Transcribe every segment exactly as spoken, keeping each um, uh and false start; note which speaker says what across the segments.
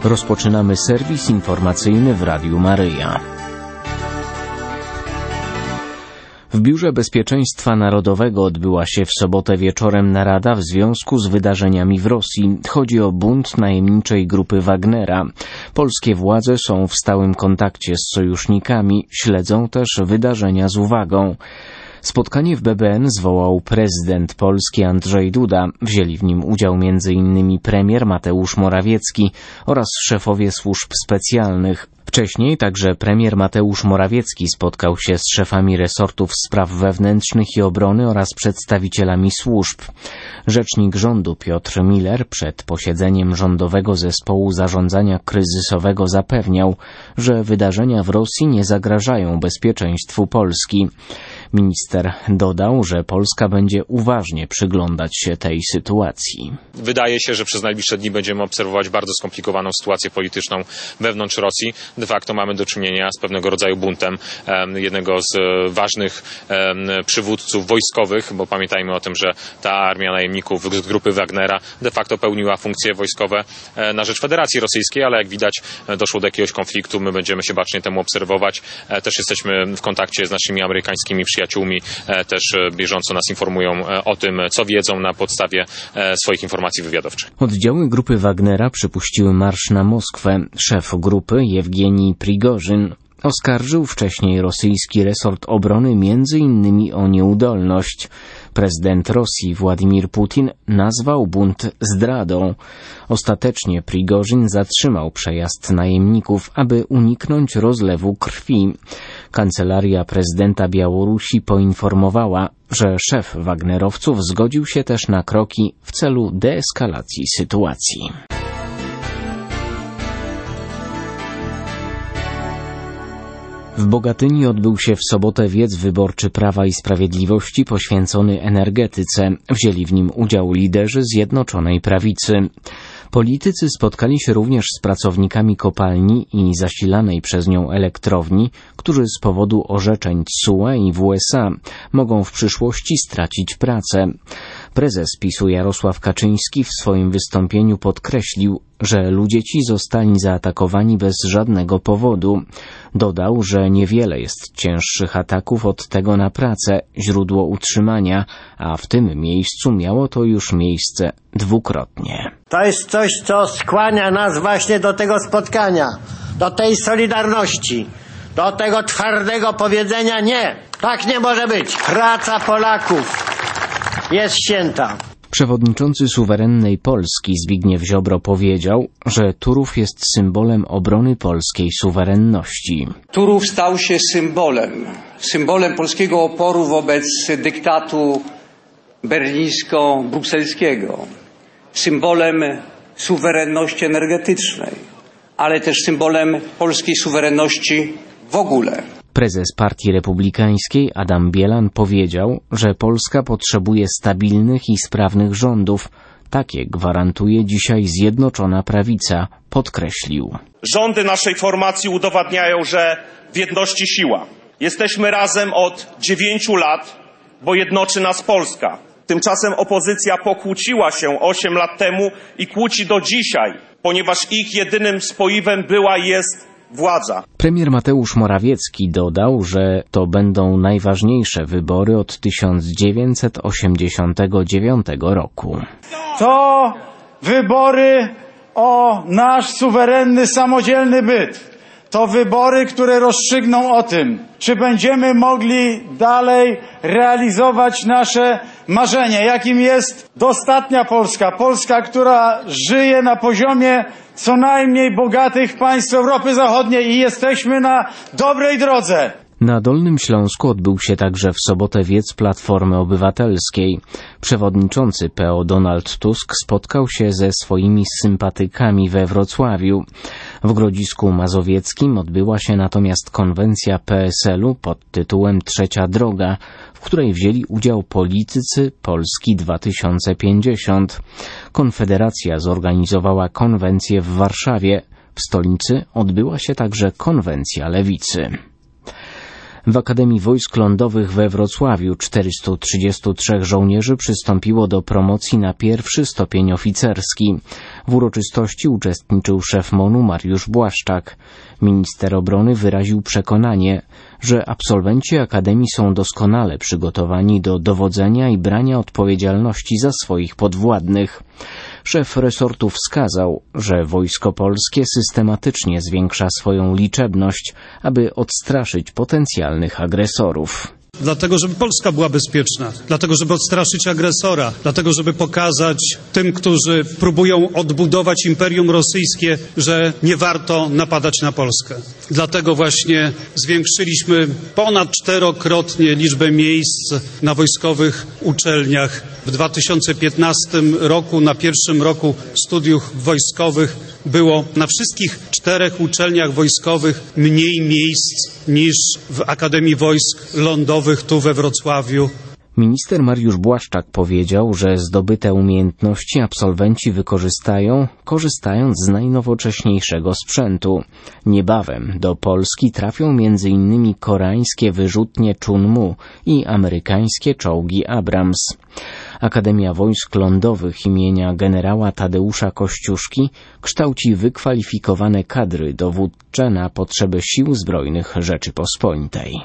Speaker 1: Rozpoczynamy serwis informacyjny w Radiu Maryja. W Biurze Bezpieczeństwa Narodowego odbyła się w sobotę wieczorem narada w związku z wydarzeniami w Rosji. Chodzi o bunt najemniczej grupy Wagnera. Polskie władze są w stałym kontakcie z sojusznikami, śledzą też wydarzenia z uwagą. Spotkanie w B B N zwołał prezydent Polski Andrzej Duda. Wzięli w nim udział między innymi premier Mateusz Morawiecki oraz szefowie służb specjalnych. Wcześniej także premier Mateusz Morawiecki spotkał się z szefami resortów spraw wewnętrznych i obrony oraz przedstawicielami służb. Rzecznik rządu Piotr Miller przed posiedzeniem Rządowego Zespołu Zarządzania Kryzysowego zapewniał, że wydarzenia w Rosji nie zagrażają bezpieczeństwu Polski. Minister dodał, że Polska będzie uważnie przyglądać się tej sytuacji.
Speaker 2: Wydaje się, że przez najbliższe dni będziemy obserwować bardzo skomplikowaną sytuację polityczną wewnątrz Rosji. De facto mamy do czynienia z pewnego rodzaju buntem jednego z ważnych przywódców wojskowych, bo pamiętajmy o tym, że ta armia najemników z grupy Wagnera de facto pełniła funkcje wojskowe na rzecz Federacji Rosyjskiej, ale jak widać doszło do jakiegoś konfliktu, my będziemy się bacznie temu obserwować. Też jesteśmy w kontakcie z naszymi amerykańskimi przyjaciółmi, też bieżąco nas informują o tym, co wiedzą na podstawie swoich informacji wywiadowczych.
Speaker 1: Oddziały grupy Wagnera przypuściły marsz na Moskwę. Szef grupy Jewgenij Prigorzyn oskarżył wcześniej rosyjski resort obrony między innymi o nieudolność. Prezydent Rosji Władimir Putin nazwał bunt zdradą. Ostatecznie Prigorzyn zatrzymał przejazd najemników, aby uniknąć rozlewu krwi. Kancelaria prezydenta Białorusi poinformowała, że szef wagnerowców zgodził się też na kroki w celu deeskalacji sytuacji. W Bogatyni odbył się w sobotę wiec wyborczy Prawa i Sprawiedliwości poświęcony energetyce. Wzięli w nim udział liderzy Zjednoczonej Prawicy. Politycy spotkali się również z pracownikami kopalni i zasilanej przez nią elektrowni, którzy z powodu orzeczeń T S U E i W S A mogą w przyszłości stracić pracę. Prezes PiS-u Jarosław Kaczyński w swoim wystąpieniu podkreślił, że ludzie ci zostali zaatakowani bez żadnego powodu. Dodał, że niewiele jest cięższych ataków od tego na pracę, źródło utrzymania, a w tym miejscu miało to już miejsce dwukrotnie.
Speaker 3: To jest coś, co skłania nas właśnie do tego spotkania, do tej solidarności, do tego twardego powiedzenia nie, tak nie może być. Praca Polaków jest święta.
Speaker 1: Przewodniczący suwerennej Polski Zbigniew Ziobro powiedział, że Turów jest symbolem obrony polskiej suwerenności.
Speaker 4: Turów stał się symbolem, symbolem polskiego oporu wobec dyktatu berlińsko-brukselskiego, symbolem suwerenności energetycznej, ale też symbolem polskiej suwerenności w ogóle.
Speaker 1: Prezes Partii Republikańskiej Adam Bielan powiedział, że Polska potrzebuje stabilnych i sprawnych rządów. Takie gwarantuje dzisiaj Zjednoczona Prawica, podkreślił.
Speaker 5: Rządy naszej formacji udowadniają, że w jedności siła. Jesteśmy razem od dziewięciu lat, bo jednoczy nas Polska. Tymczasem opozycja pokłóciła się osiem lat temu i kłóci do dzisiaj, ponieważ ich jedynym spoiwem była i jest władza.
Speaker 1: Premier Mateusz Morawiecki dodał, że to będą najważniejsze wybory od tysiąc dziewięćset osiemdziesiątego dziewiątego roku.
Speaker 6: To wybory o nasz suwerenny, samodzielny byt. To wybory, które rozstrzygną o tym, czy będziemy mogli dalej realizować nasze marzenie, jakim jest dostatnia Polska. Polska, która żyje na poziomie co najmniej bogatych państw Europy Zachodniej i jesteśmy na dobrej drodze.
Speaker 1: Na Dolnym Śląsku odbył się także w sobotę wiec Platformy Obywatelskiej. Przewodniczący P O Donald Tusk spotkał się ze swoimi sympatykami we Wrocławiu. W Grodzisku Mazowieckim odbyła się natomiast konwencja P S L u pod tytułem Trzecia Droga, w której wzięli udział politycy Polski dwa tysiące pięćdziesiąt. Konfederacja zorganizowała konwencję w Warszawie. W stolicy odbyła się także konwencja Lewicy. W Akademii Wojsk Lądowych we Wrocławiu czterystu trzydziestu trzech żołnierzy przystąpiło do promocji na pierwszy stopień oficerski. W uroczystości uczestniczył szef MON-u Mariusz Błaszczak. Minister obrony wyraził przekonanie, że absolwenci Akademii są doskonale przygotowani do dowodzenia i brania odpowiedzialności za swoich podwładnych. Szef resortu wskazał, że Wojsko Polskie systematycznie zwiększa swoją liczebność, aby odstraszyć potencjalnych agresorów.
Speaker 7: Dlatego, żeby Polska była bezpieczna, dlatego, żeby odstraszyć agresora, dlatego, żeby pokazać tym, którzy próbują odbudować Imperium Rosyjskie, że nie warto napadać na Polskę. Dlatego właśnie zwiększyliśmy ponad czterokrotnie liczbę miejsc na wojskowych uczelniach. W dwa tysiące piętnastym roku, na pierwszym roku studiów wojskowych, było na wszystkich czterech uczelniach wojskowych mniej miejsc niż w Akademii Wojsk Lądowych tu we Wrocławiu.
Speaker 1: Minister Mariusz Błaszczak powiedział, że zdobyte umiejętności absolwenci wykorzystają, korzystając z najnowocześniejszego sprzętu. Niebawem do Polski trafią między innymi koreańskie wyrzutnie Chunmu i amerykańskie czołgi Abrams. Akademia Wojsk Lądowych imienia generała Tadeusza Kościuszki kształci wykwalifikowane kadry dowódcze na potrzeby Sił Zbrojnych Rzeczypospolitej.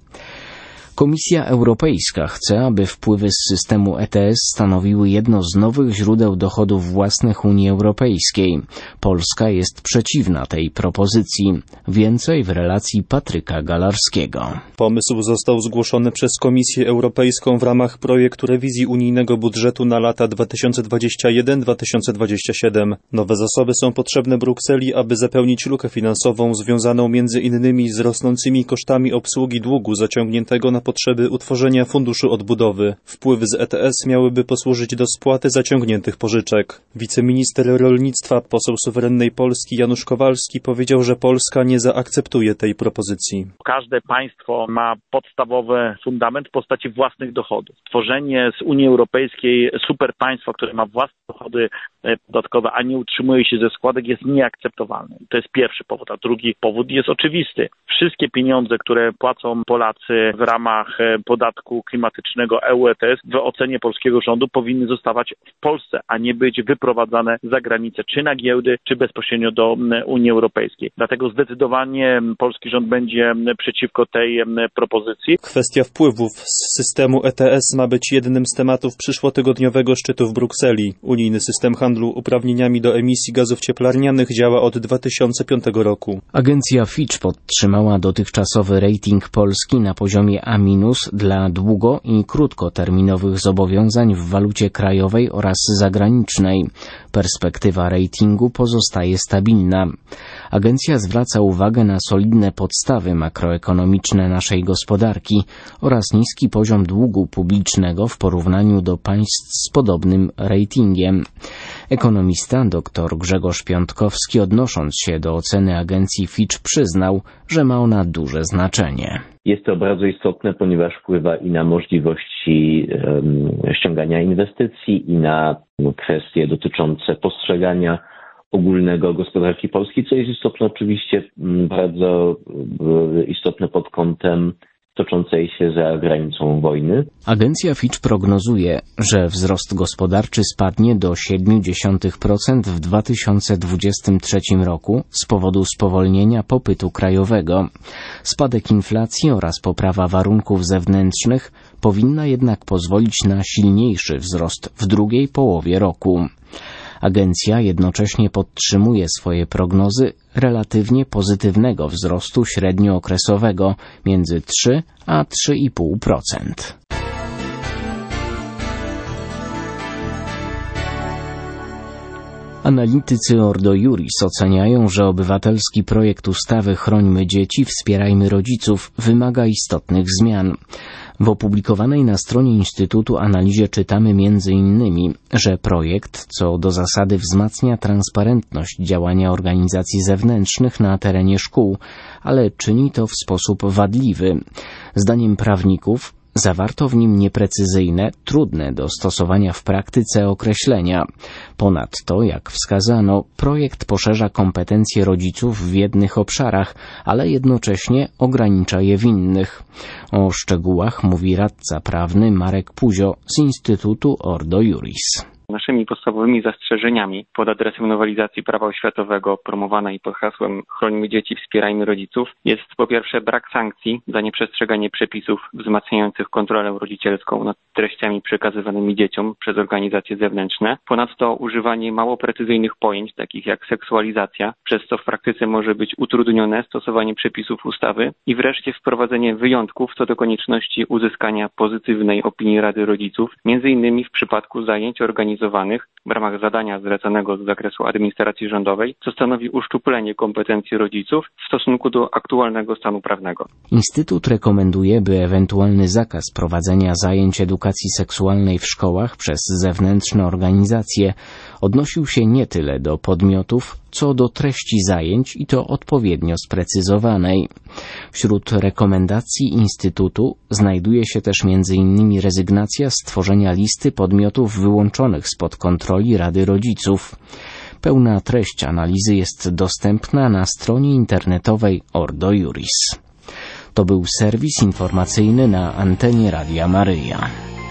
Speaker 1: Komisja Europejska chce, aby wpływy z systemu E T S stanowiły jedno z nowych źródeł dochodów własnych Unii Europejskiej. Polska jest przeciwna tej propozycji. Więcej w relacji Patryka Galarskiego.
Speaker 8: Pomysł został zgłoszony przez Komisję Europejską w ramach projektu rewizji unijnego budżetu na lata dwa tysiące dwudziesty pierwszy do dwa tysiące dwudziestego siódmego. Nowe zasoby są potrzebne Brukseli, aby zapełnić lukę finansową związaną między innymi z rosnącymi kosztami obsługi długu zaciągniętego na potrzeby utworzenia Funduszu Odbudowy. Wpływy z E T S miałyby posłużyć do spłaty zaciągniętych pożyczek. Wiceminister rolnictwa, poseł suwerennej Polski Janusz Kowalski powiedział, że Polska nie zaakceptuje tej propozycji.
Speaker 9: Każde państwo ma podstawowy fundament w postaci własnych dochodów. Tworzenie z Unii Europejskiej super państwa, które ma własne dochody podatkowe, a nie utrzymuje się ze składek, jest nieakceptowalne. To jest pierwszy powód. A drugi powód jest oczywisty. Wszystkie pieniądze, które płacą Polacy w ramach podatku klimatycznego E U E T S w ocenie polskiego rządu powinny zostawać w Polsce, a nie być wyprowadzane za granicę, czy na giełdy, czy bezpośrednio do Unii Europejskiej. Dlatego zdecydowanie polski rząd będzie przeciwko tej propozycji.
Speaker 8: Kwestia wpływów z systemu E T S ma być jednym z tematów przyszłotygodniowego szczytu w Brukseli. Unijny system handlu uprawnieniami do emisji gazów cieplarnianych działa od dwa tysiące piątego roku.
Speaker 1: Agencja Fitch podtrzymała dotychczasowy rating Polski na poziomie A minus dla długo- i krótkoterminowych zobowiązań w walucie krajowej oraz zagranicznej. Perspektywa ratingu pozostaje stabilna. Agencja zwraca uwagę na solidne podstawy makroekonomiczne naszej gospodarki oraz niski poziom długu publicznego w porównaniu do państw z podobnym ratingiem. Ekonomista dr Grzegorz Piątkowski, odnosząc się do oceny agencji Fitch, przyznał, że ma ona duże znaczenie.
Speaker 10: Jest to bardzo istotne, ponieważ wpływa i na możliwości um, ściągania inwestycji, i na no, kwestie dotyczące postrzegania ogólnego gospodarki polskiej, co jest istotne oczywiście bardzo istotne pod kątem toczącej się za granicą wojny.
Speaker 1: Agencja Fitch prognozuje, że wzrost gospodarczy spadnie do siedem dziesiątych procent w dwa tysiące dwudziestym trzecim roku z powodu spowolnienia popytu krajowego. Spadek inflacji oraz poprawa warunków zewnętrznych powinna jednak pozwolić na silniejszy wzrost w drugiej połowie roku. Agencja jednocześnie podtrzymuje swoje prognozy relatywnie pozytywnego wzrostu średniookresowego między trzy a trzy i pół procent. Analitycy Ordo Iuris oceniają, że obywatelski projekt ustawy Chrońmy dzieci, wspierajmy rodziców wymaga istotnych zmian. W opublikowanej na stronie Instytutu analizie czytamy między innymi, że projekt co do zasady wzmacnia transparentność działania organizacji zewnętrznych na terenie szkół, ale czyni to w sposób wadliwy. Zdaniem prawników zawarto w nim nieprecyzyjne, trudne do stosowania w praktyce określenia. Ponadto, jak wskazano, projekt poszerza kompetencje rodziców w jednych obszarach, ale jednocześnie ogranicza je w innych. O szczegółach mówi radca prawny Marek Puzio z Instytutu Ordo Iuris.
Speaker 11: Naszymi podstawowymi zastrzeżeniami pod adresem nowelizacji prawa oświatowego promowanej pod hasłem Chronimy dzieci, wspierajmy rodziców jest po pierwsze brak sankcji za nieprzestrzeganie przepisów wzmacniających kontrolę rodzicielską nad treściami przekazywanymi dzieciom przez organizacje zewnętrzne. Ponadto używanie mało precyzyjnych pojęć takich jak seksualizacja, przez co w praktyce może być utrudnione stosowanie przepisów ustawy i wreszcie wprowadzenie wyjątków co do konieczności uzyskania pozytywnej opinii Rady Rodziców, między innymi w przypadku zajęć organizowanych w ramach zadania zleconego z zakresu administracji rządowej, co stanowi uszczuplenie kompetencji rodziców w stosunku do aktualnego stanu prawnego.
Speaker 1: Instytut rekomenduje, by ewentualny zakaz prowadzenia zajęć edukacji seksualnej w szkołach przez zewnętrzne organizacje odnosił się nie tyle do podmiotów, co do treści zajęć i to odpowiednio sprecyzowanej. Wśród rekomendacji Instytutu znajduje się też między innymi rezygnacja z tworzenia listy podmiotów wyłączonych spod kontroli Rady Rodziców. Pełna treść analizy jest dostępna na stronie internetowej Ordo Iuris. To był serwis informacyjny na antenie Radia Maryja.